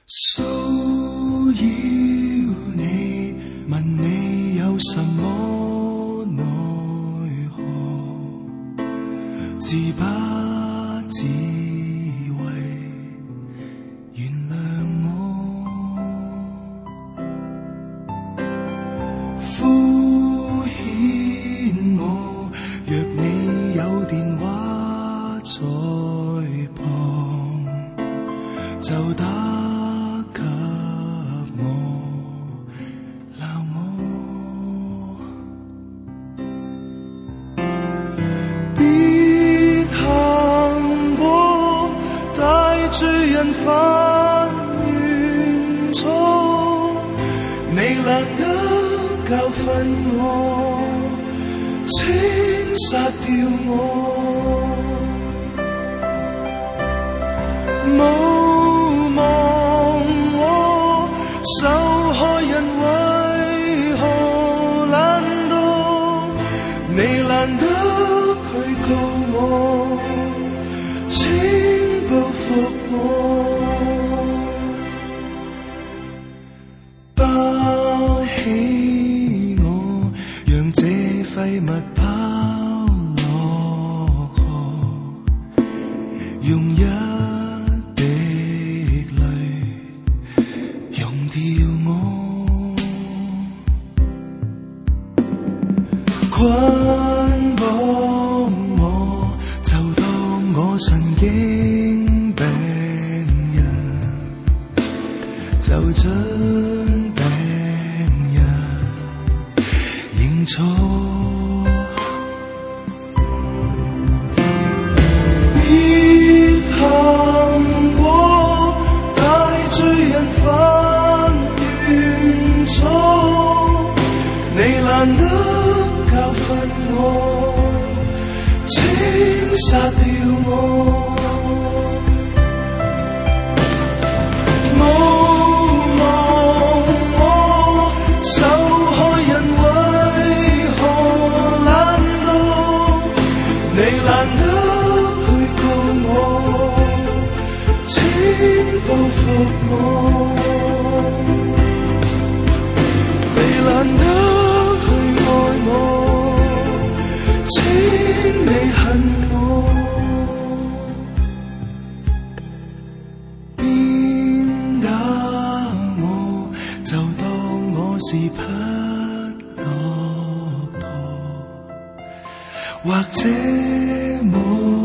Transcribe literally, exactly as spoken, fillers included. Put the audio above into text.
騷擾你，問你有什麼奈何，自不自為原諒我，敷衍我，若你有電話在旁，就打給我鬧我，別行過大罪人犯完錯，你懶得教訓我，請殺掉我，冇望我，受害人為何懶惰？你懶得去告我，請報復我，包起我，讓這廢物拋落河，用一滴淚溶掉我，捆綁我，就當我神經病人，就准病人認錯。別行過大罪人犯完錯，你懶得教訓我，請殺掉我，冇望我，受害人為何懶惰？你懶得去告我，請報復我，你懶得去愛我，請你恨我，鞭打我，就當我是匹駱駝，或者冇